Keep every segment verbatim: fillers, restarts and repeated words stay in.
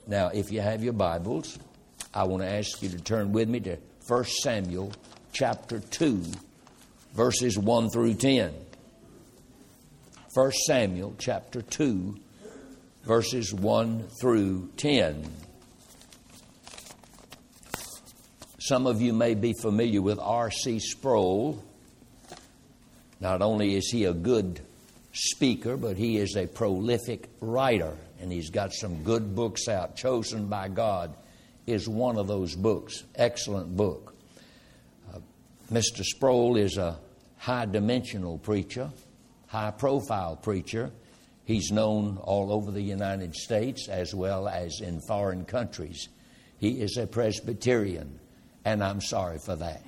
Now, if you have your Bibles, I want to ask you to turn with me to First Samuel chapter two, verses one through ten. First Samuel chapter two, verses one through ten. Some of you may be familiar with R C Sproul. Not only is he a good speaker, but he is a prolific writer, and he's got some good books out. Chosen by God is one of those books. Excellent book. Uh, Mister Sproul is a high-dimensional preacher, high-profile preacher. He's known all over the United States as well as in foreign countries. He is a Presbyterian, and I'm sorry for that.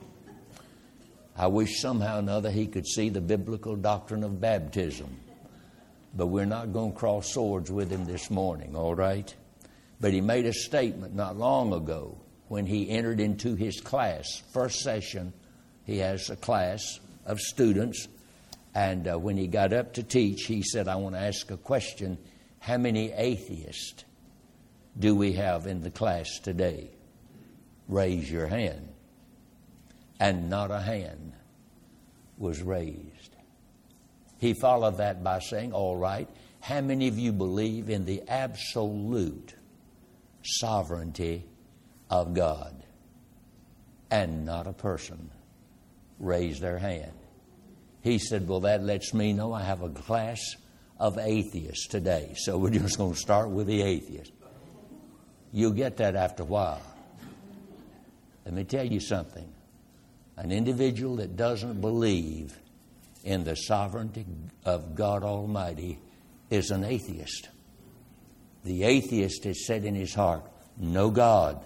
I wish somehow or another he could see the biblical doctrine of baptism. But we're not going to cross swords with him this morning, all right? But he made a statement not long ago when he entered into his class. First session, he has a class of students. And uh, when he got up to teach, he said, I want to ask a question. How many atheists do we have in the class today? Raise your hand. And not a hand was raised. He followed that by saying, all right, how many of you believe in the absolute sovereignty of God? And not a person raised their hand. He said, well, that lets me know I have a class of atheists today. So we're just going to start with the atheists. You'll get that after a while. Let me tell you something. An individual that doesn't believe in the sovereignty of God Almighty is an atheist. The atheist has said in his heart, no God.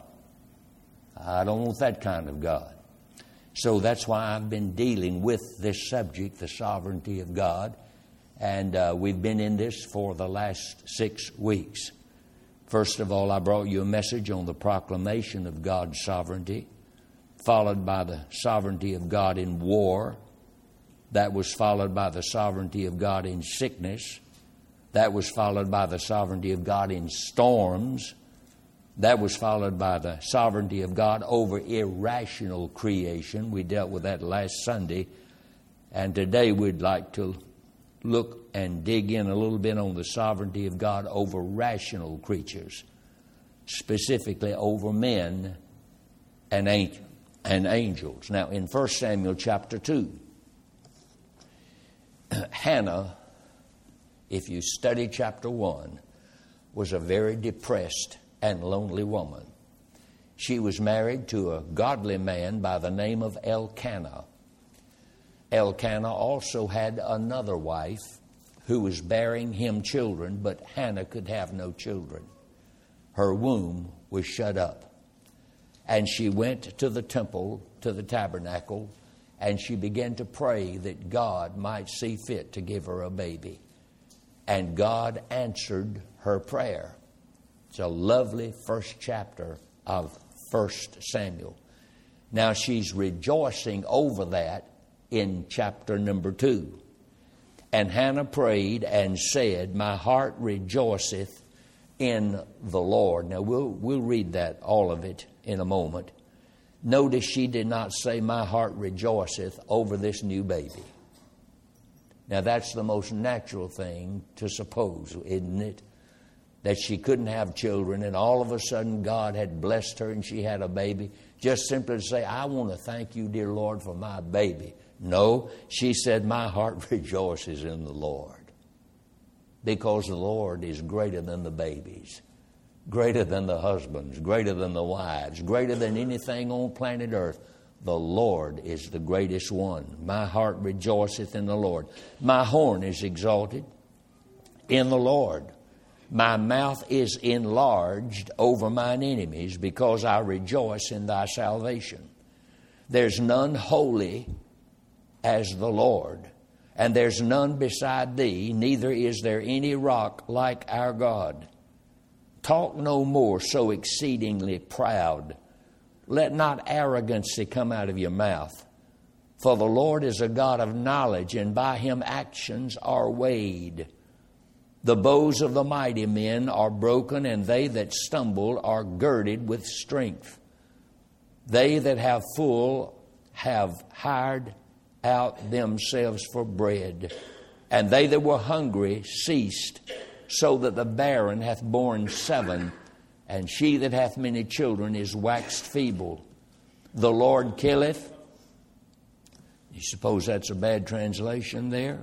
I don't want that kind of God. So that's why I've been dealing with this subject, the sovereignty of God. And uh, we've been in this for the last six weeks. First of all, I brought you a message on the proclamation of God's sovereignty, followed by the sovereignty of God in war. That was followed by the sovereignty of God in sickness. That was followed by the sovereignty of God in storms. That was followed by the sovereignty of God over irrational creation. We dealt with that last Sunday. And today we'd like to look and dig in a little bit on the sovereignty of God over rational creatures, specifically over men and angels. And angels. Now, in First Samuel chapter two, Hannah, if you study chapter one, was a very depressed and lonely woman. She was married to a godly man by the name of Elkanah. Elkanah also had another wife who was bearing him children, but Hannah could have no children. Her womb was shut up. And she went to the temple, to the tabernacle, and she began to pray that God might see fit to give her a baby. And God answered her prayer. It's a lovely first chapter of First Samuel. Now she's rejoicing over that in chapter number two. And Hannah prayed and said, my heart rejoiceth in the Lord. Now we'll we'll read that, all of it, in a moment. Notice she did not say, my heart rejoiceth over this new baby. Now that's the most natural thing to suppose, isn't it? That she couldn't have children and all of a sudden God had blessed her and she had a baby. Just simply to say, I want to thank you, dear Lord, for my baby. No, she said, my heart rejoices in the Lord. Because the Lord is greater than the babies, greater than the husbands, greater than the wives, greater than anything on planet Earth. The Lord is the greatest one. My heart rejoiceth in the Lord. My horn is exalted in the Lord. My mouth is enlarged over mine enemies, because I rejoice in thy salvation. There's none holy as the Lord, and there's none beside thee, neither is there any rock like our God. Talk no more so exceedingly proud. Let not arrogancy come out of your mouth. For the Lord is a God of knowledge, and by him actions are weighed. The bows of the mighty men are broken, and they that stumble are girded with strength. They that have full have hired out themselves for bread, and they that were hungry ceased, so that the barren hath borne seven, and she that hath many children is waxed feeble. The Lord killeth. You suppose that's a bad translation there?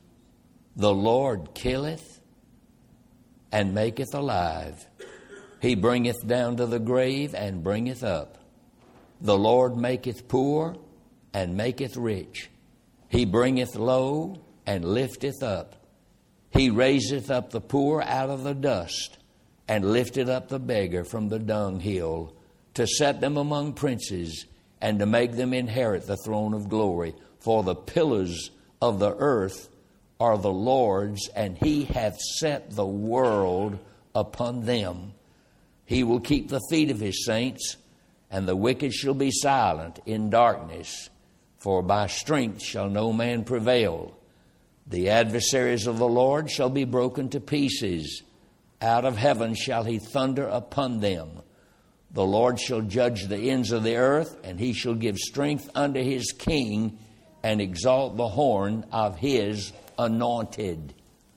The Lord killeth and maketh alive. He bringeth down to the grave and bringeth up. The Lord maketh poor and maketh rich. He bringeth low and lifteth up. He raiseth up the poor out of the dust, and lifteth up the beggar from the dunghill, to set them among princes, and to make them inherit the throne of glory. For the pillars of the earth are the Lord's, and He hath set the world upon them. He will keep the feet of His saints, and the wicked shall be silent in darkness. For by strength shall no man prevail. The adversaries of the Lord shall be broken to pieces. Out of heaven shall He thunder upon them. The Lord shall judge the ends of the earth, and He shall give strength unto His king, and exalt the horn of His anointed.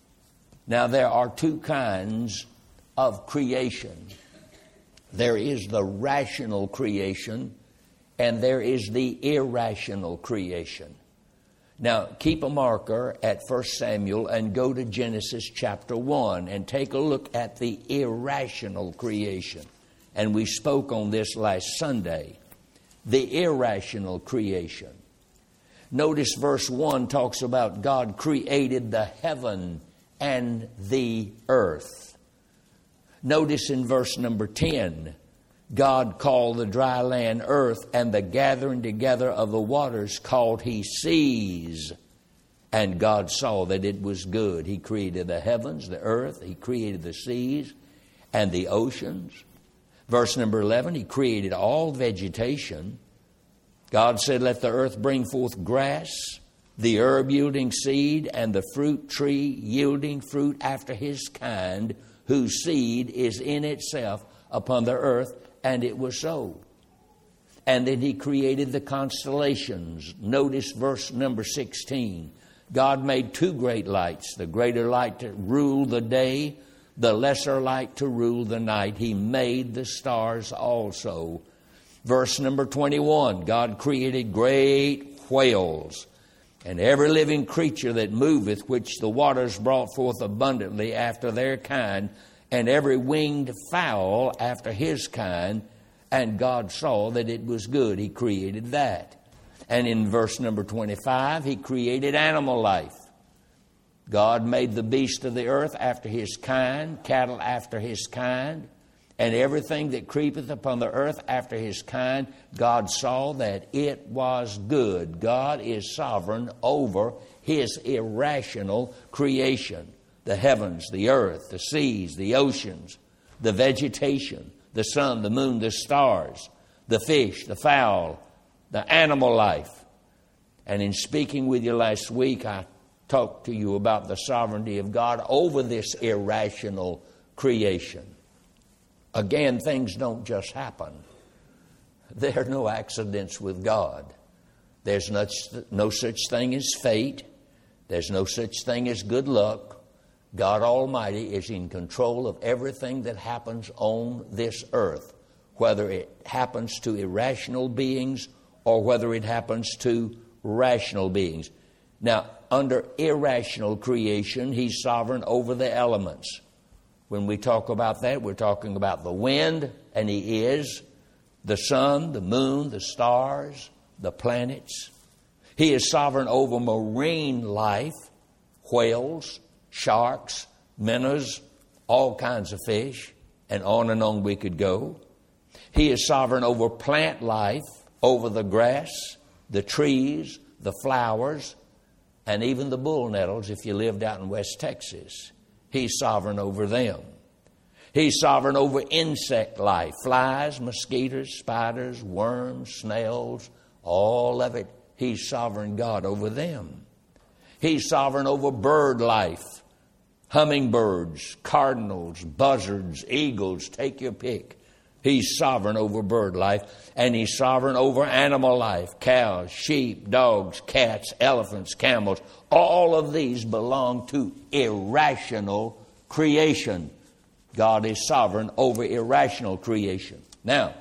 Now there are two kinds of creation. There is the rational creation, and there is the irrational creation. Now, keep a marker at First Samuel and go to Genesis chapter one and take a look at the irrational creation. And we spoke on this last Sunday. The irrational creation. Notice verse one talks about God created the heaven and the earth. Notice in verse number ten, God called the dry land earth, and the gathering together of the waters called He seas. And God saw that it was good. He created the heavens, the earth. He created the seas and the oceans. Verse number eleven, He created all vegetation. God said, let the earth bring forth grass, the herb yielding seed, and the fruit tree yielding fruit after his kind, whose seed is in itself upon the earth. And it was so. And then He created the constellations. Notice verse number sixteen. God made two great lights, the greater light to rule the day, the lesser light to rule the night. He made the stars also. Verse number twenty-one, God created great whales, and every living creature that moveth, which the waters brought forth abundantly after their kind, and every winged fowl after his kind. And God saw that it was good. He created that. And in verse number twenty-five, He created animal life. God made the beast of the earth after his kind, cattle after his kind, and everything that creepeth upon the earth after his kind. God saw that it was good. God is sovereign over His irrational creation. The heavens, the earth, the seas, the oceans, the vegetation, the sun, the moon, the stars, the fish, the fowl, the animal life. And in speaking with you last week, I talked to you about the sovereignty of God over this irrational creation. Again, things don't just happen. There are no accidents with God. There's no, no such thing as fate. There's no such thing as good luck. God Almighty is in control of everything that happens on this earth, whether it happens to irrational beings or whether it happens to rational beings. Now, under irrational creation, He's sovereign over the elements. When we talk about that, we're talking about the wind, and He is, the sun, the moon, the stars, the planets. He is sovereign over marine life, whales, sharks, minnows, all kinds of fish, and on and on we could go. He is sovereign over plant life, over the grass, the trees, the flowers, and even the bull nettles if you lived out in West Texas. He's sovereign over them. He's sovereign over insect life, flies, mosquitoes, spiders, worms, snails, all of it. He's sovereign God over them. He's sovereign over bird life, Hummingbirds, cardinals, buzzards, eagles, take your pick. He's sovereign over bird life, and He's sovereign over animal life. Cows, sheep, dogs, cats, elephants, camels. All of these belong to irrational creation. God is sovereign over irrational creation. Now,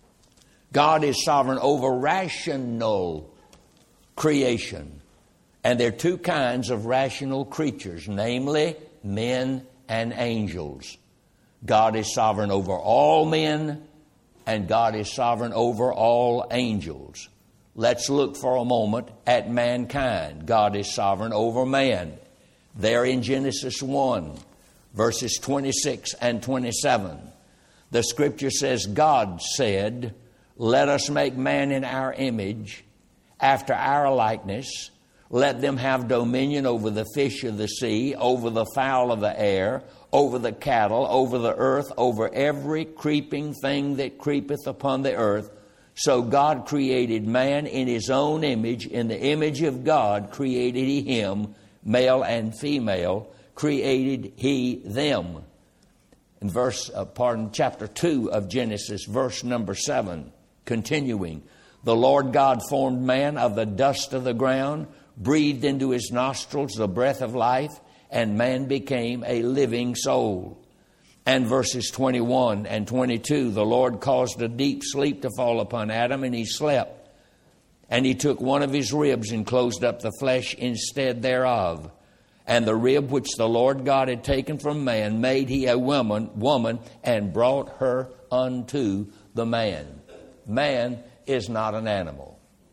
God is sovereign over rational creation. And there are two kinds of rational creatures, namely men and angels. God is sovereign over all men, and God is sovereign over all angels. Let's look for a moment at mankind. God is sovereign over man. There in Genesis one, verses twenty-six and twenty-seven, the Scripture says, God said, let us make man in our image, after our likeness. Let them have dominion over the fish of the sea, over the fowl of the air, over the cattle, over the earth, over every creeping thing that creepeth upon the earth. So God created man in His own image. In the image of God created He him, male and female, created He them. In verse, uh, pardon, chapter two of Genesis, verse number seven, continuing. The Lord God formed man of the dust of the ground, breathed into his nostrils the breath of life, and man became a living soul. And verses twenty-one and twenty-two, the Lord caused a deep sleep to fall upon Adam, and he slept. And He took one of his ribs and closed up the flesh instead thereof. And the rib which the Lord God had taken from man made He a woman, woman and brought her unto the man. Man is not an animal.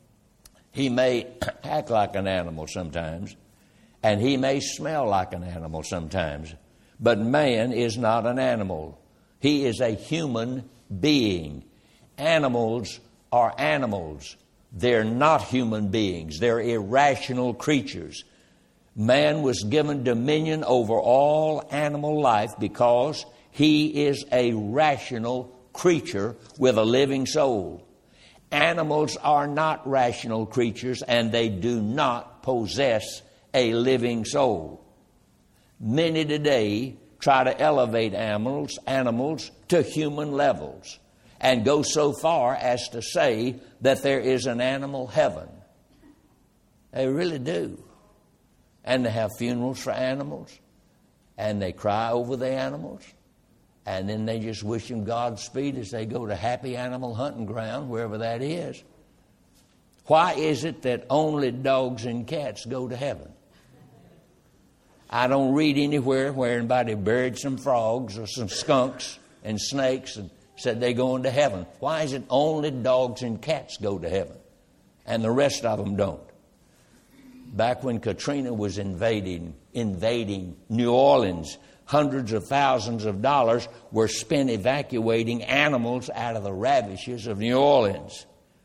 He may act like an animal sometimes, and he may smell like an animal sometimes, but man is not an animal. He is a human being. Animals are animals. They're not human beings. They're irrational creatures. Man was given dominion over all animal life because he is a rational creature with a living soul. Animals are not rational creatures, and they do not possess a living soul. Many today try to elevate animals, animals to human levels and go so far as to say that there is an animal heaven. They really do. And they have funerals for animals, and they cry over the animals, and then they just wish them Godspeed as they go to happy animal hunting ground, wherever that is. Why is it that only dogs and cats go to heaven? I don't read anywhere where anybody buried some frogs or some skunks and snakes and said they're going to heaven. Why is it only dogs and cats go to heaven and the rest of them don't? Back when Katrina was invading, invading New Orleans, hundreds of thousands of dollars were spent evacuating animals out of the ravages of New Orleans.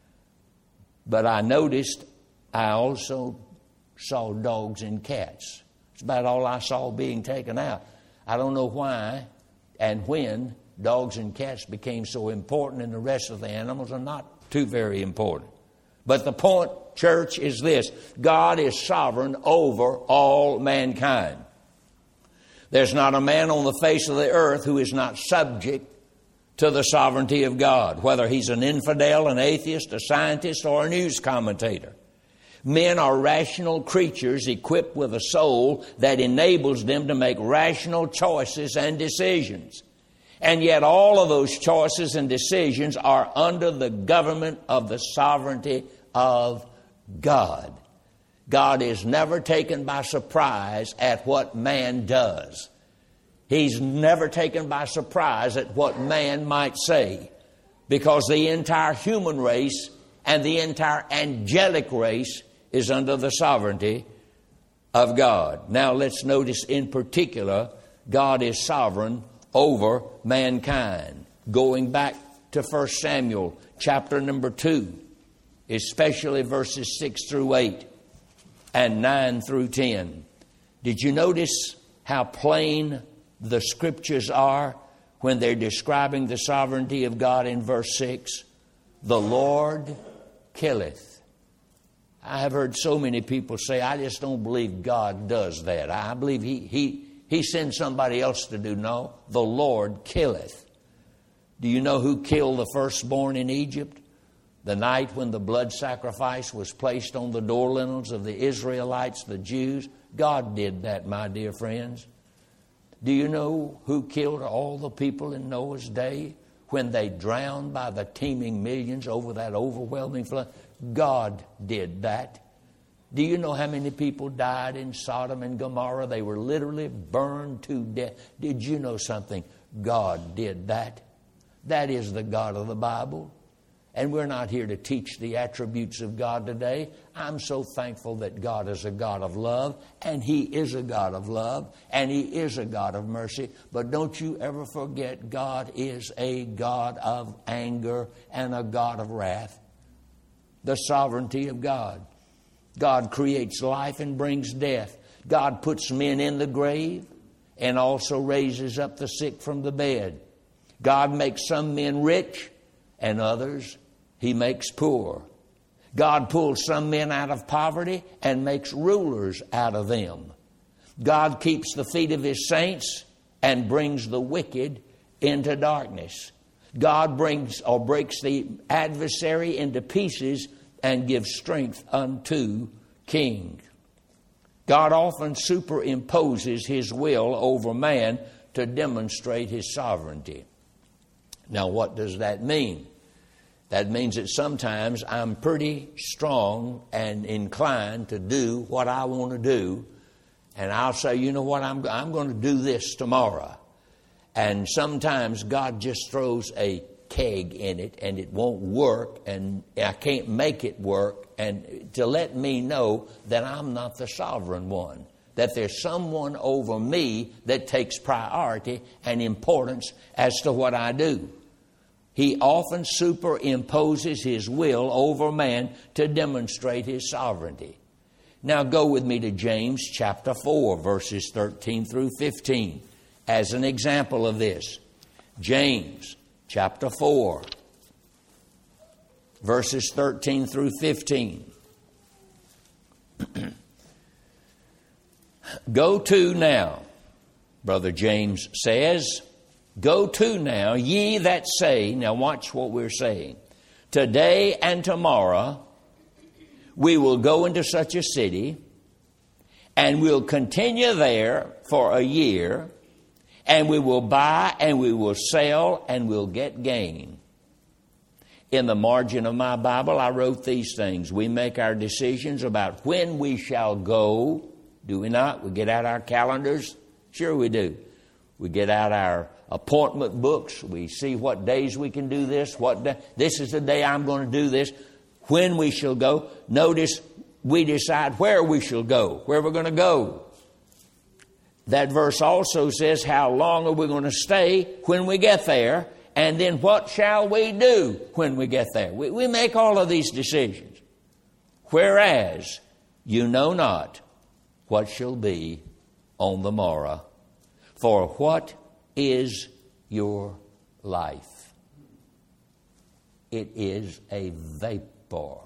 But I noticed I also saw dogs and cats. It's about all I saw being taken out. I don't know why and when dogs and cats became so important and the rest of the animals are not too very important. But the point, church, is this. God is sovereign over all mankind. There's not a man on the face of the earth who is not subject to the sovereignty of God, whether he's an infidel, an atheist, a scientist, or a news commentator. Men are rational creatures equipped with a soul that enables them to make rational choices and decisions. And yet all of those choices and decisions are under the government of the sovereignty of God. God is never taken by surprise at what man does. He's never taken by surprise at what man might say, because the entire human race and the entire angelic race is under the sovereignty of God. Now let's notice in particular, God is sovereign over mankind. Going back to First Samuel chapter number two, especially verses six through eight and nine through ten. Did you notice how plain the Scriptures are when they're describing the sovereignty of God in verse six? The Lord killeth. I have heard so many people say, I just don't believe God does that. I believe he, he, He sends somebody else to do. No, the Lord killeth. Do you know who killed the firstborn in Egypt? The night when the blood sacrifice was placed on the door lintels of the Israelites, the Jews. God did that, my dear friends. Do you know who killed all the people in Noah's day when they drowned by the teeming millions over that overwhelming flood? God did that. Do you know how many people died in Sodom and Gomorrah? They were literally burned to death. Did you know something? God did that. That is the God of the Bible. And we're not here to teach the attributes of God today. I'm so thankful that God is a God of love, and He is a God of love, and He is a God of mercy. But don't you ever forget, God is a God of anger and a God of wrath. The sovereignty of God. God creates life and brings death. God puts men in the grave and also raises up the sick from the bed. God makes some men rich and others He makes poor. God pulls some men out of poverty and makes rulers out of them. God keeps the feet of His saints and brings the wicked into darkness. God brings or breaks the adversary into pieces and gives strength unto kings. God often superimposes His will over man to demonstrate His sovereignty. Now, what does that mean? That means that sometimes I'm pretty strong and inclined to do what I want to do. And I'll say, you know what, I'm, I'm going to do this tomorrow. And sometimes God just throws a keg in it and it won't work and I can't make it work, and to let me know that I'm not the sovereign one, that there's someone over me that takes priority and importance as to what I do. He often superimposes His will over man to demonstrate His sovereignty. Now go with me to James chapter four, verses thirteen through fifteen, as an example of this. James chapter four, verses thirteen through fifteen. Go to now, Brother James says, go to now, ye that say, now watch what we're saying, today and tomorrow we will go into such a city, and we'll continue there for a year, and we will buy and we will sell and we'll get gain. In the margin of my Bible, I wrote these things. We make our decisions about when we shall go. Do we not? We get out our calendars. Sure we do. We get out our appointment books. We see what days we can do this. What day. This is the day I'm going to do this. When we shall go. Notice we decide where we shall go, where we're going to go. That verse also says how long are we going to stay when we get there, and then what shall we do when we get there. We, we make all of these decisions. Whereas you know not what shall be on the morrow. For what is your life? It is a vapor.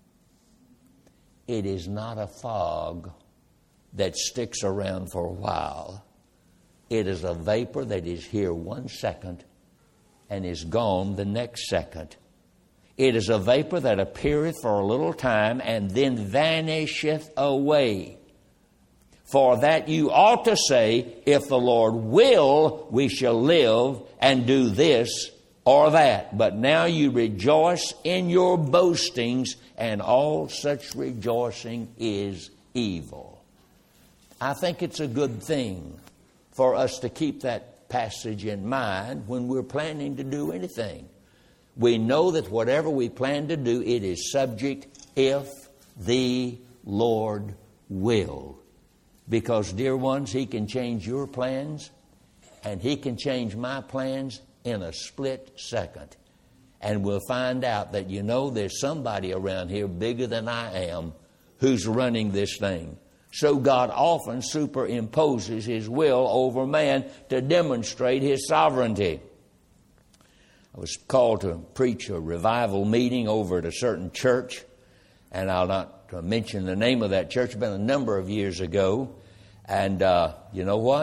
It is not a fog that sticks around for a while. It is a vapor that is here one second and is gone the next second. It is a vapor that appeareth for a little time and then vanisheth away. For that you ought to say, if the Lord will, we shall live and do this or that. But now you rejoice in your boastings, and all such rejoicing is evil. I think it's a good thing for us to keep that passage in mind when we're planning to do anything. We know that whatever we plan to do, it is subject if the Lord will. Because, dear ones, He can change your plans and He can change my plans in a split second. And we'll find out that, you know, there's somebody around here bigger than I am who's running this thing. So God often superimposes His will over man to demonstrate His sovereignty. I was called to preach a revival meeting over at a certain church, and I'll not mention the name of that church. It's been a number of years ago. And uh, you know what?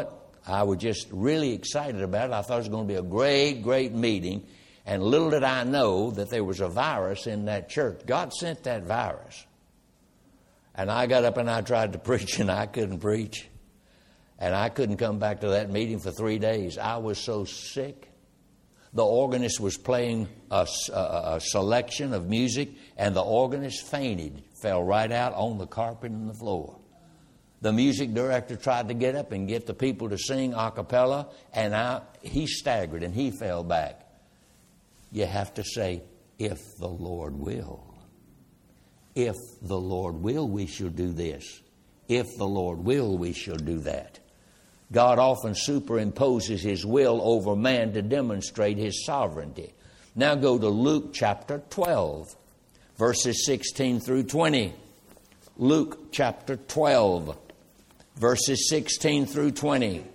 I was just really excited about it. I thought it was going to be a great, great meeting. And little did I know that there was a virus in that church. God sent that virus. And I got up and I tried to preach, and I couldn't preach. And I couldn't come back to that meeting for three days. I was so sick. The organist was playing a, a, a selection of music, and the organist fainted, fell right out on the carpet and the floor. The music director tried to get up and get the people to sing a cappella, and I, he staggered and he fell back. You have to say, if the Lord will. If the Lord will, we shall do this. If the Lord will, we shall do that. God often superimposes His will over man to demonstrate His sovereignty. Now go to Luke chapter twelve, verses sixteen through twenty. Luke chapter twelve, verses sixteen through twenty.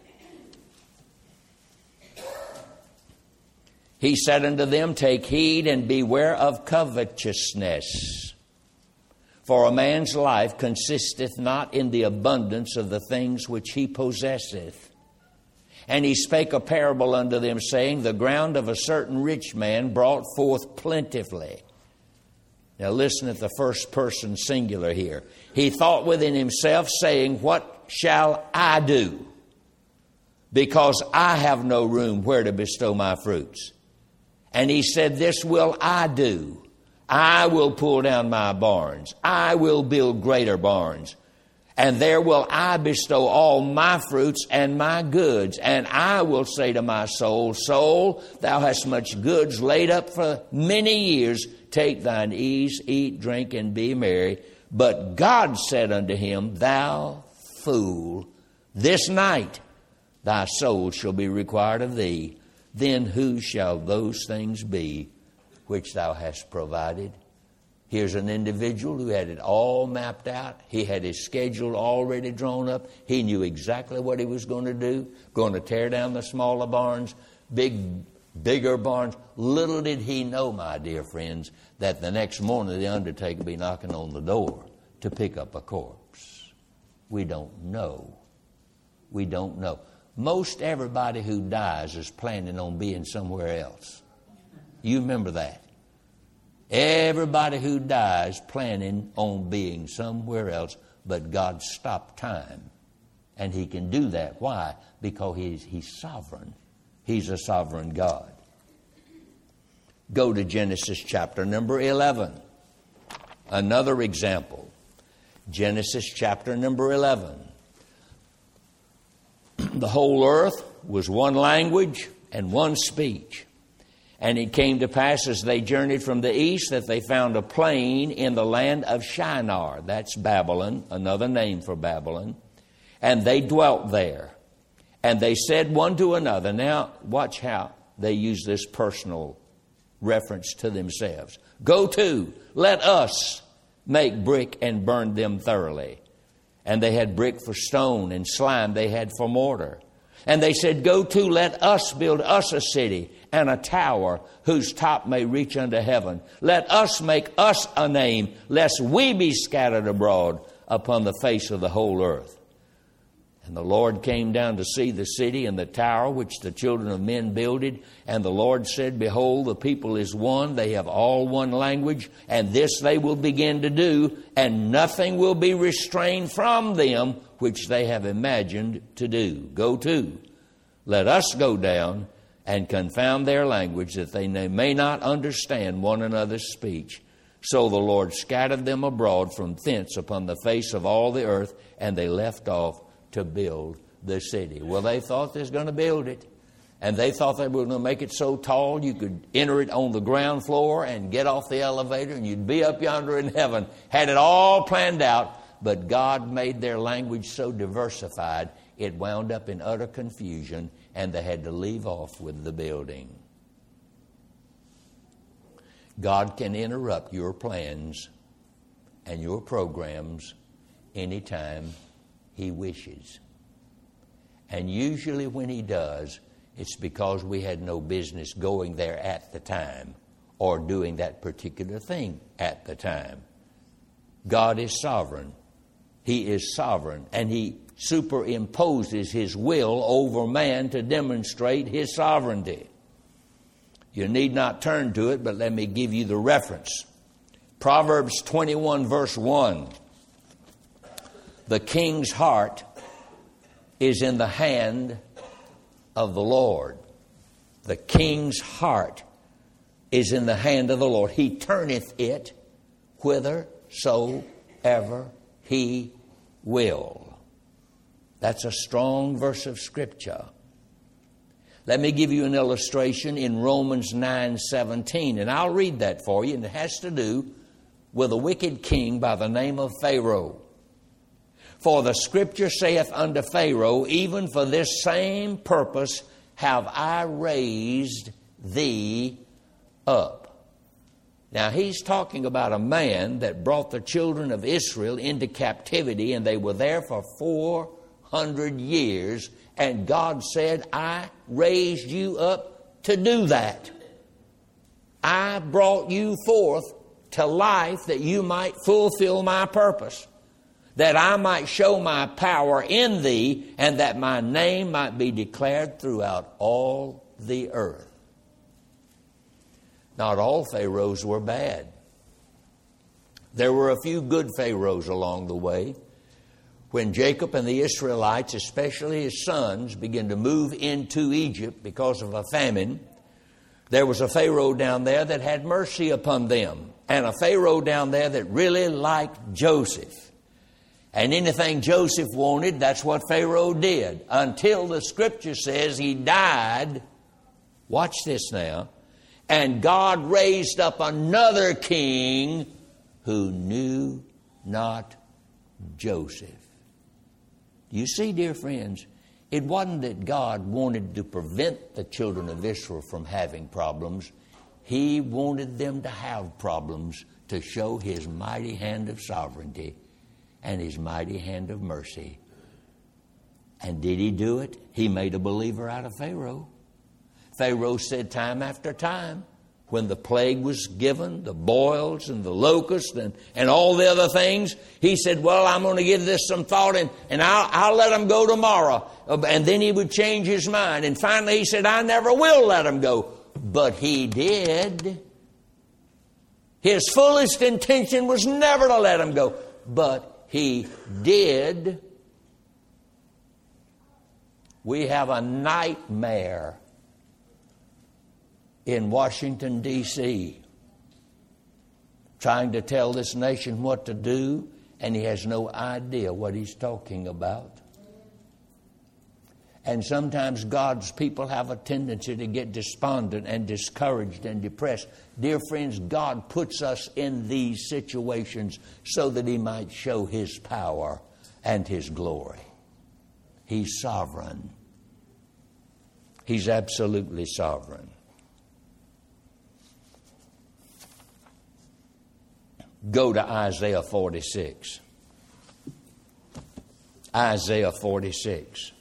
He said unto them, take heed and beware of covetousness. For a man's life consisteth not in the abundance of the things which he possesseth. And he spake a parable unto them, saying, the ground of a certain rich man brought forth plentifully. Now listen at the first person singular here. He thought within himself, saying, what shall I do? Because I have no room where to bestow my fruits. And he said, this will I do. I will pull down my barns. I will build greater barns. And there will I bestow all my fruits and my goods. And I will say to my soul, soul, thou hast much goods laid up for many years. Take thine ease, eat, drink, and be merry. But God said unto him, thou fool, this night thy soul shall be required of thee. Then whose shall those things be which thou hast provided? Here's an individual who had it all mapped out. He had his schedule already drawn up. He knew exactly what he was going to do. Going to tear down the smaller barns, big, bigger barns. Little did he know, my dear friends, that the next morning the undertaker would be knocking on the door to pick up a corpse. We don't know. We don't know. Most everybody who dies is planning on being somewhere else. You remember that. Everybody who dies planning on being somewhere else, but God stopped time. And He can do that. Why? Because He's, he's sovereign. He's a sovereign God. Go to Genesis chapter number eleven. Another example. Genesis chapter number eleven. The whole earth was one language and one speech. And it came to pass as they journeyed from the east that they found a plain in the land of Shinar. That's Babylon, another name for Babylon. And they dwelt there. And they said one to another. Now, watch how they use this personal reference to themselves. Go to, let us make brick and burn them thoroughly. And they had brick for stone, and slime they had for mortar. And they said, go to, let us build us a city and a tower whose top may reach unto heaven. Let us make us a name, lest we be scattered abroad upon the face of the whole earth. And the Lord came down to see the city and the tower which the children of men builded. And the Lord said, behold, the people is one. They have all one language. And this they will begin to do. And nothing will be restrained from them which they have imagined to do. Go to. Let us go down and confound their language, that they may not understand one another's speech. So the Lord scattered them abroad from thence upon the face of all the earth. And they left off to build the city. Well, they thought they was going to build it. And they thought they were going to make it so tall you could enter it on the ground floor and get off the elevator and you'd be up yonder in heaven. Had it all planned out. But God made their language so diversified, it wound up in utter confusion, and they had to leave off with the building. God can interrupt your plans and your programs anytime He wishes. And usually when He does, it's because we had no business going there at the time or doing that particular thing at the time. God is sovereign. He is sovereign, and He superimposes his will over man to demonstrate his sovereignty. You need not turn to it, but let me give you the reference. Proverbs twenty-one, verse one. The king's heart is in the hand of the Lord. The king's heart is in the hand of the Lord. He turneth it whithersoever he will. That's a strong verse of Scripture. Let me give you an illustration in Romans nine seventeen, and I'll read that for you, and it has to do with a wicked king by the name of Pharaoh. For the Scripture saith unto Pharaoh, even for this same purpose have I raised thee up. Now he's talking about a man that brought the children of Israel into captivity, and they were there for four hundred years, and God said, I raised you up to do that. I brought you forth to life that you might fulfill my purpose, that I might show my power in thee, and that my name might be declared throughout all the earth. Not all pharaohs were bad. There were a few good pharaohs along the way. When Jacob and the Israelites, especially his sons, began to move into Egypt because of a famine, there was a Pharaoh down there that had mercy upon them, and a Pharaoh down there that really liked Joseph. And anything Joseph wanted, that's what Pharaoh did, until the Scripture says he died. Watch this now. And God raised up another king who knew not Joseph. You see, dear friends, it wasn't that God wanted to prevent the children of Israel from having problems. He wanted them to have problems to show His mighty hand of sovereignty and His mighty hand of mercy. And did He do it? He made a believer out of Pharaoh. Pharaoh said time after time, when the plague was given, the boils and the locusts and, and all the other things, he said, well, I'm going to give this some thought, and, and I'll, I'll let them go tomorrow. And then he would change his mind. And finally he said, I never will let them go. But he did. His fullest intention was never to let them go. But he did. We have a nightmare in Washington, D C, trying to tell this nation what to do, and he has no idea what he's talking about. And sometimes God's people have a tendency to get despondent and discouraged and depressed. Dear friends, God puts us in these situations so that He might show His power and His glory. He's sovereign. He's absolutely sovereign. Go to Isaiah forty-six. Isaiah forty-six.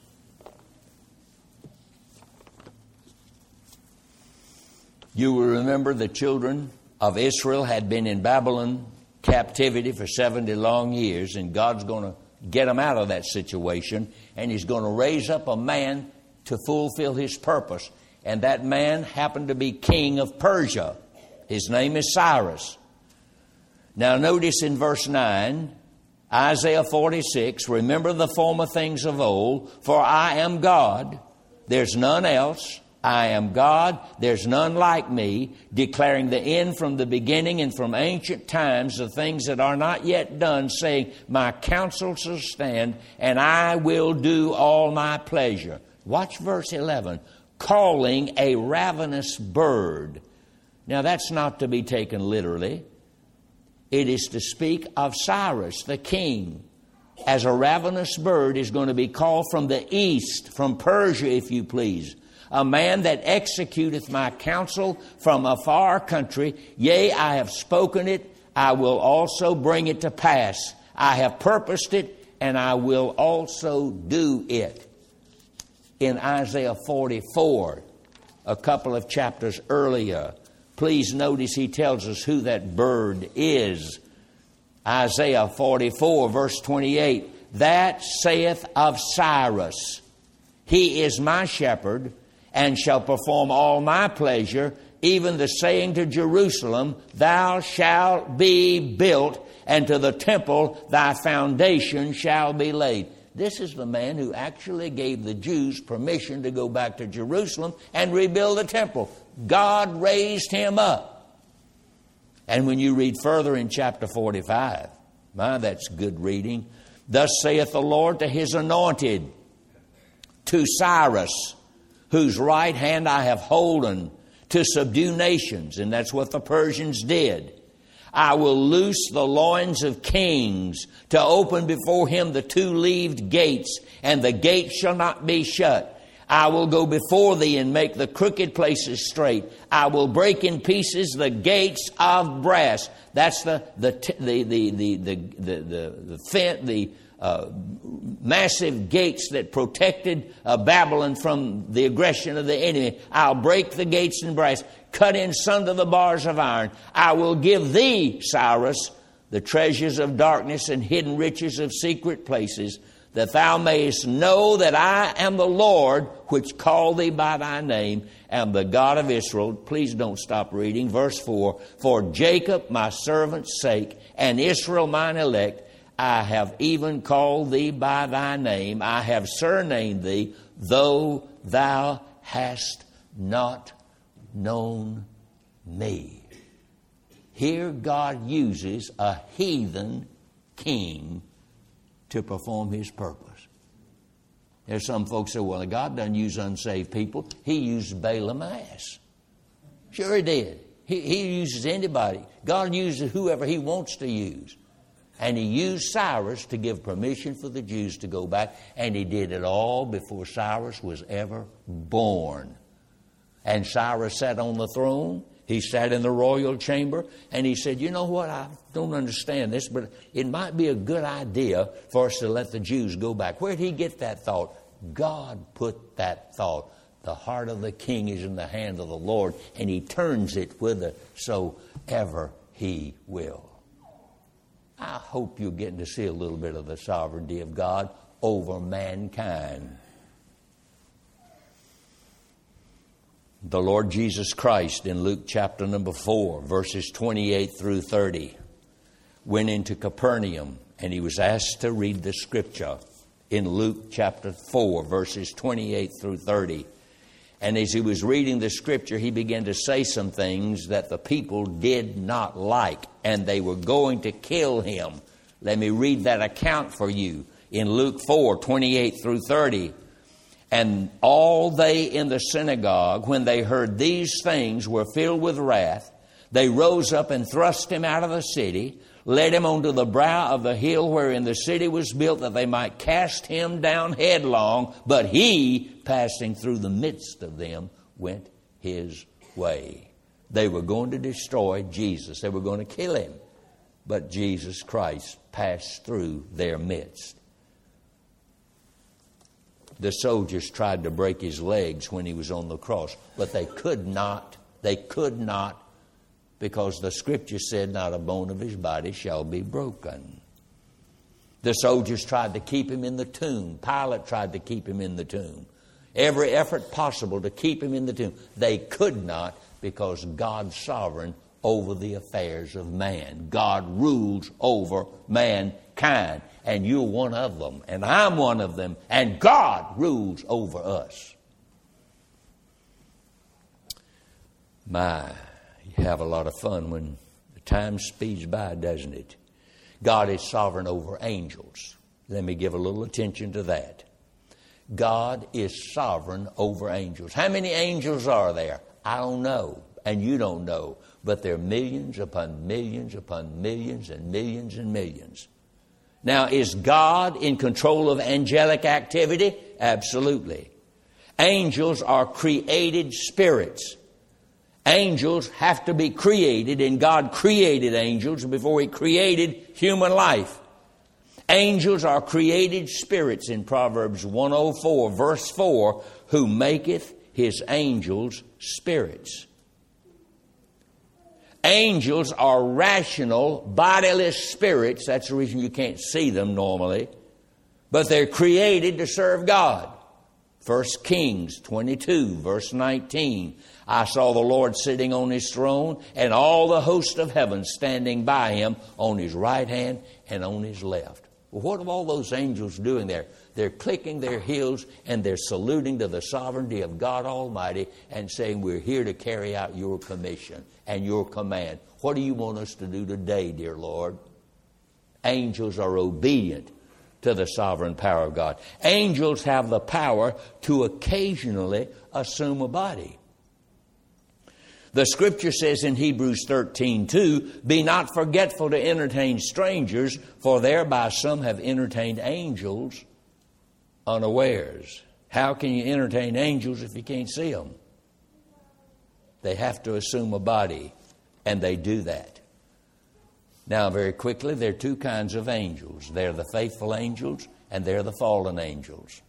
You will remember the children of Israel had been in Babylon captivity for seventy long years, and God's going to get them out of that situation, and He's going to raise up a man to fulfill His purpose. And that man happened to be king of Persia. His name is Cyrus. Now notice in verse nine, Isaiah forty-six, remember the former things of old, for I am God, there's none else. I am God, there's none like me, declaring the end from the beginning and from ancient times of things that are not yet done, saying, my counsel shall stand, and I will do all my pleasure. Watch verse eleven, calling a ravenous bird. Now that's not to be taken literally. It is to speak of Cyrus, the king, as a ravenous bird is going to be called from the east, from Persia, if you please. A man that executeth my counsel from a far country. Yea, I have spoken it, I will also bring it to pass. I have purposed it, and I will also do it. In Isaiah forty-four, a couple of chapters earlier, please notice he tells us who that bird is. Isaiah forty-four, verse twenty-eight. that saith of Cyrus, He is my shepherd, and shall perform all my pleasure, even the saying to Jerusalem, Thou shalt be built, and to the temple thy foundation shall be laid. This is the man who actually gave the Jews permission to go back to Jerusalem and rebuild the temple. God raised him up. And when you read further in chapter forty-five, my, that's good reading. Thus saith the Lord to His anointed, to Cyrus, whose right hand I have holden, to subdue nations. And that's what the Persians did. I will loose the loins of kings, to open before him the two-leaved gates, and the gates shall not be shut. I will go before thee and make the crooked places straight. I will break in pieces the gates of brass. That's the the the the the the the the, the, fin, the uh, massive gates that protected uh, Babylon from the aggression of the enemy. I'll break the gates in brass, cut in sunder the bars of iron. I will give thee, Cyrus, the treasures of darkness and hidden riches of secret places, that thou mayest know that I am the Lord, which called thee by thy name, and the God of Israel. Please don't stop reading. Verse four, For Jacob my servant's sake, and Israel mine elect, I have even called thee by thy name. I have surnamed thee, though thou hast not known me. Here God uses a heathen king to perform His purpose. There's some folks say, well, God doesn't use unsaved people. He used Balaam ass. Sure He did. He, he uses anybody. God uses whoever He wants to use. And He used Cyrus to give permission for the Jews to go back. And He did it all before Cyrus was ever born. And Cyrus sat on the throne. He sat in the royal chamber, and he said, you know what, I don't understand this, but it might be a good idea for us to let the Jews go back. Where did he get that thought? God put that thought. The heart of the king is in the hand of the Lord, and He turns it whithersoever He will. I hope you're getting to see a little bit of the sovereignty of God over mankind. The Lord Jesus Christ in Luke chapter number four, verses twenty-eight through thirty, went into Capernaum, and He was asked to read the scripture in Luke chapter four, verses twenty-eight through thirty. And as He was reading the scripture, He began to say some things that the people did not like, and they were going to kill Him. Let me read that account for you in Luke four, twenty-eight through thirty. And all they in the synagogue, when they heard these things, were filled with wrath. They rose up and thrust Him out of the city, led Him onto the brow of the hill wherein the city was built, that they might cast Him down headlong. But He, passing through the midst of them, went His way. They were going to destroy Jesus. They were going to kill Him. But Jesus Christ passed through their midst. The soldiers tried to break His legs when He was on the cross, but they could not. They could not, because the scripture said, not a bone of His body shall be broken. The soldiers tried to keep Him in the tomb. Pilate tried to keep Him in the tomb. Every effort possible to keep Him in the tomb. They could not, because God's sovereign over the affairs of man. God rules over mankind. And you're one of them, and I'm one of them, and God rules over us. My, you have a lot of fun when the time speeds by, doesn't it? God is sovereign over angels. Let me give a little attention to that. God is sovereign over angels. How many angels are there? I don't know, and you don't know, but there are millions upon millions upon millions and millions and millions. Now, is God in control of angelic activity? Absolutely. Angels are created spirits. Angels have to be created, and God created angels before He created human life. Angels are created spirits in Proverbs one oh four, verse four, who maketh His angels spirits. Angels are rational, bodiless spirits. That's the reason you can't see them normally. but they're created to serve God. First Kings twenty-two, verse nineteen. I saw the Lord sitting on his throne, and all the host of heaven standing by him on his right hand and on his left. Well, what are all those angels doing there? They're clicking their heels and they're saluting to the sovereignty of God Almighty and saying, we're here to carry out your commission and your command. What do you want us to do today, dear Lord? Angels are obedient to the sovereign power of God. Angels have the power to occasionally assume a body. The Scripture says in Hebrews thirteen two, be not forgetful to entertain strangers, for thereby some have entertained angels unawares. How can you entertain angels if you can't see them? They have to assume a body, and they do that. Now, very quickly, there are two kinds of angels. They're the faithful angels, and they're the fallen angels.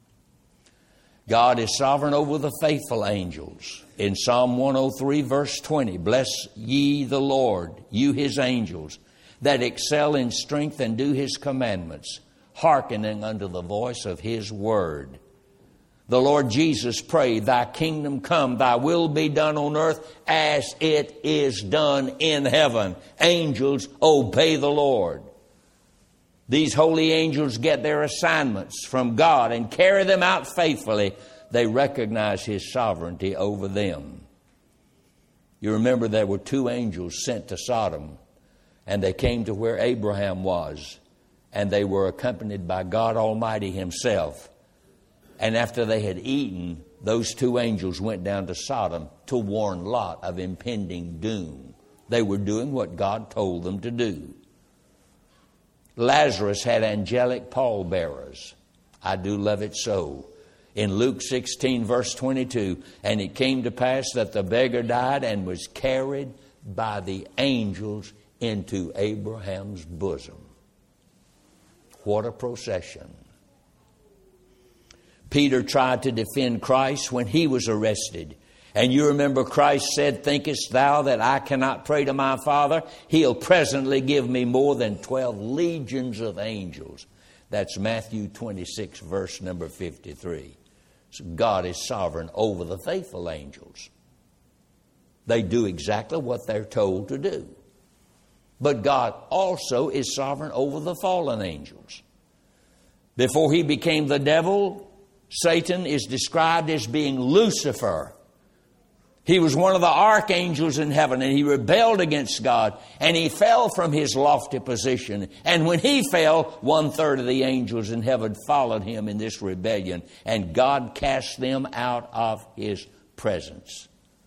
God is sovereign over the faithful angels. In Psalm one oh three, verse twenty, bless ye the Lord, you his angels, that excel in strength and do his commandments, hearkening unto the voice of his word. The Lord Jesus prayed, thy kingdom come, thy will be done on earth as it is done in heaven. Angels, obey the Lord. These holy angels get their assignments from God and carry them out faithfully. They recognize his sovereignty over them. You remember there were two angels sent to Sodom, and they came to where Abraham was, and they were accompanied by God Almighty himself. And after they had eaten, those two angels went down to Sodom to warn Lot of impending doom. They were doing what God told them to do. Lazarus had angelic pallbearers. I do love it so. In Luke sixteen, verse twenty-two, and it came to pass that the beggar died and was carried by the angels into Abraham's bosom. What a procession. Peter tried to defend Christ when he was arrested. And you remember Christ said, thinkest thou that I cannot pray to my Father? He'll presently give me more than twelve legions of angels. That's Matthew twenty-six, verse number fifty-three. So God is sovereign over the faithful angels. They do exactly what they're told to do. But God also is sovereign over the fallen angels. Before he became the devil, Satan is described as being Lucifer. He was one of the archangels in heaven, and he rebelled against God, and he fell from his lofty position. And when he fell, one-third of the angels in heaven followed him in this rebellion, and God cast them out of his presence.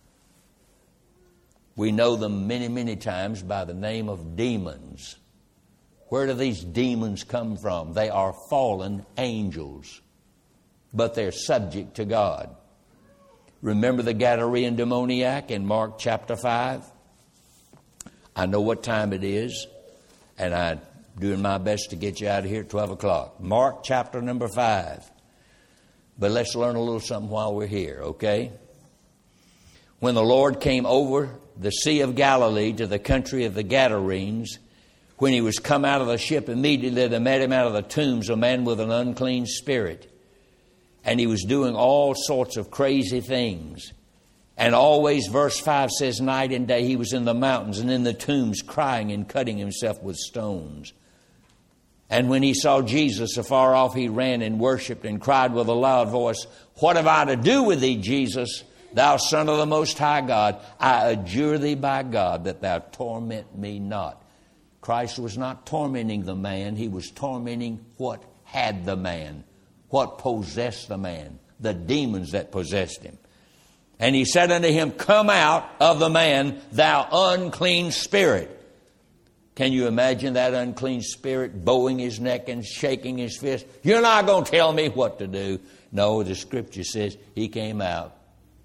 We know them many, many times by the name of demons. Where do these demons come from? They are fallen angels, but they're subject to God. Remember the Gadarene demoniac in Mark chapter five? I know what time it is, and I'm doing my best to get you out of here at twelve o'clock. Mark chapter number five. But let's learn a little something while we're here, okay? When the Lord came over the Sea of Galilee to the country of the Gadarenes, when he was come out of the ship, immediately there met him out of the tombs a man with an unclean spirit. And he was doing all sorts of crazy things. And always, verse five says, night and day he was in the mountains and in the tombs crying and cutting himself with stones. And when he saw Jesus afar off, he ran and worshipped and cried with a loud voice, what have I to do with thee, Jesus, thou Son of the Most High God? I adjure thee by God that thou torment me not. Christ was not tormenting the man. He was tormenting what had the man. What possessed the man? The demons that possessed him. And he said unto him, come out of the man, thou unclean spirit. Can you imagine that unclean spirit bowing his neck and shaking his fist? You're not going to tell me what to do. No, the Scripture says he came out.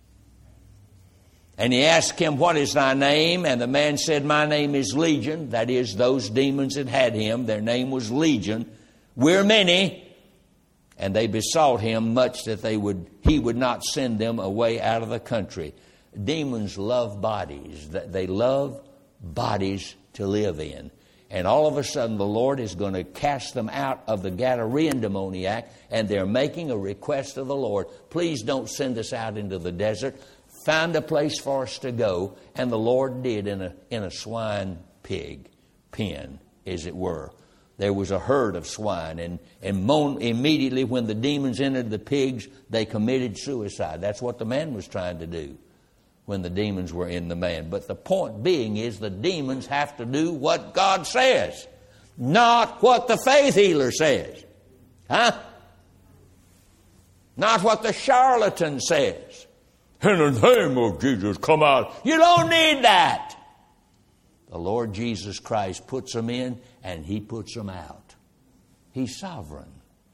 And he asked him, what is thy name? And the man said, my name is Legion. That is, those demons that had him, their name was Legion. We're many. And they besought him much that they would he would not send them away out of the country. Demons love bodies. They love bodies to live in. And all of a sudden, the Lord is going to cast them out of the Gadarean demoniac, and they're making a request of the Lord. Please don't send us out into the desert. Find a place for us to go. And the Lord did in a, in a swine pig pen, as it were. There was a herd of swine, and, and moan, immediately when the demons entered the pigs, they committed suicide. That's what the man was trying to do when the demons were in the man. But the point being is the demons have to do what God says, not what the faith healer says. Huh? Not what the charlatan says. In the name of Jesus, come out. You don't need that. The Lord Jesus Christ puts them in and He puts them out. He's sovereign.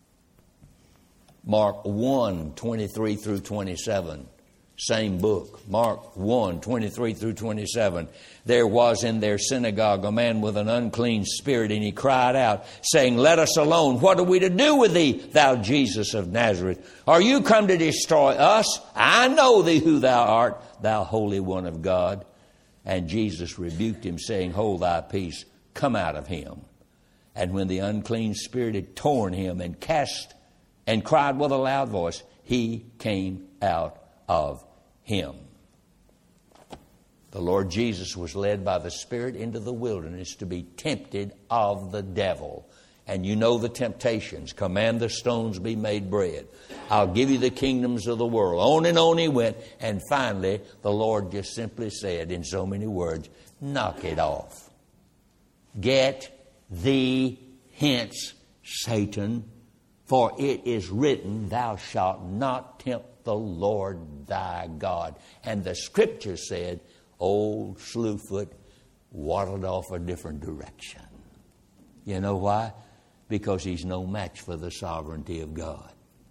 Mark one, twenty-three through twenty-seven. Same book. Mark one, twenty-three through twenty-seven. There was in their synagogue a man with an unclean spirit, and he cried out, saying, Let us alone. What are we to do with thee, thou Jesus of Nazareth? Are you come to destroy us? I know thee who thou art, thou Holy One of God. And Jesus rebuked him, saying, Hold thy peace, come out of him. And when the unclean spirit had torn him and cast and cried with a loud voice, he came out of him. The Lord Jesus was led by the Spirit into the wilderness to be tempted of the devil. And you know the temptations. Command the stones be made bread. I'll give you the kingdoms of the world. On and on he went. And finally, the Lord just simply said in so many words, knock it off. Get thee hence, Satan, for it is written, thou shalt not tempt the Lord thy God. And the Scripture said, old Slewfoot waddled off a different direction. You know why? Because he's no match for the sovereignty of God.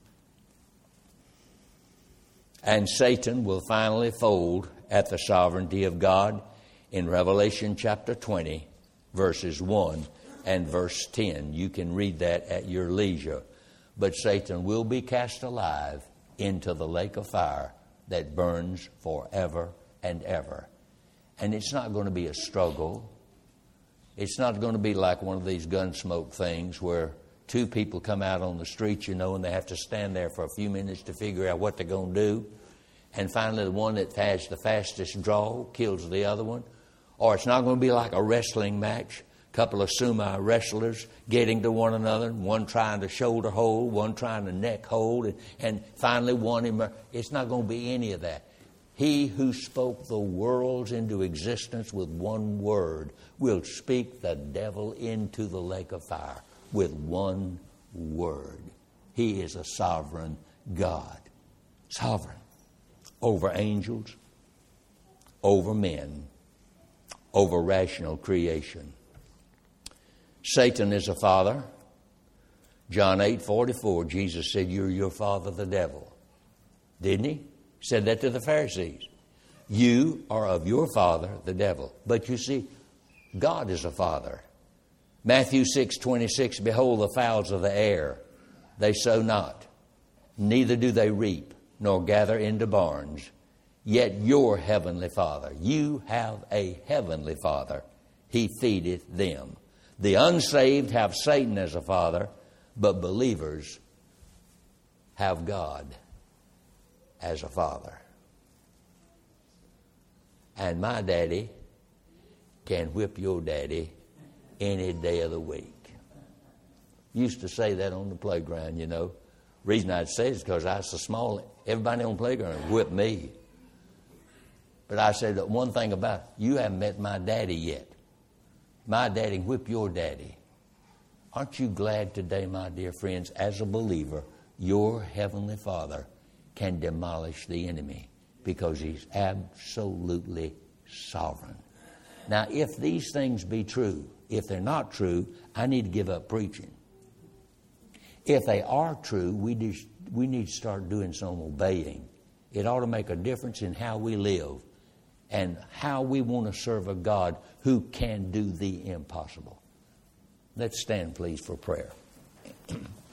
And Satan will finally fold at the sovereignty of God in Revelation chapter twenty, verses one and verse ten. You can read that at your leisure. But Satan will be cast alive into the lake of fire that burns forever and ever. And it's not going to be a struggle. It's not going to be like one of these Gunsmoke things where two people come out on the street, you know, and they have to stand there for a few minutes to figure out what they're going to do. And finally, the one that has the fastest draw kills the other one. Or it's not going to be like a wrestling match. A couple of sumo wrestlers getting to one another, one trying to shoulder hold, one trying to neck hold, and, and finally one emer- It's not going to be any of that. He who spoke the worlds into existence with one word will speak the devil into the lake of fire with one word. He is a sovereign God. Sovereign. Over angels, over men, over rational creation. Satan is a father. John eight forty-four, Jesus said, you're your father the devil. Didn't he? Said that to the Pharisees. You are of your father, the devil. But you see, God is a father. Matthew six twenty-six, behold the fowls of the air. They sow not, neither do they reap, nor gather into barns. Yet your heavenly Father, you have a heavenly Father. He feedeth them. The unsaved have Satan as a father, but believers have God as a father. And my daddy can whip your daddy any day of the week. Used to say that on the playground, you know. Reason I'd say it is because I was so small, everybody on the playground whipped me. But I said that one thing about it, you haven't met my daddy yet. My daddy can whip your daddy. Aren't you glad today, my dear friends, as a believer, your heavenly Father can demolish the enemy because he's absolutely sovereign. Now, if these things be true, if they're not true, I need to give up preaching. If they are true, we, do, we need to start doing some obeying. It ought to make a difference in how we live and how we want to serve a God who can do the impossible. Let's stand, please, for prayer.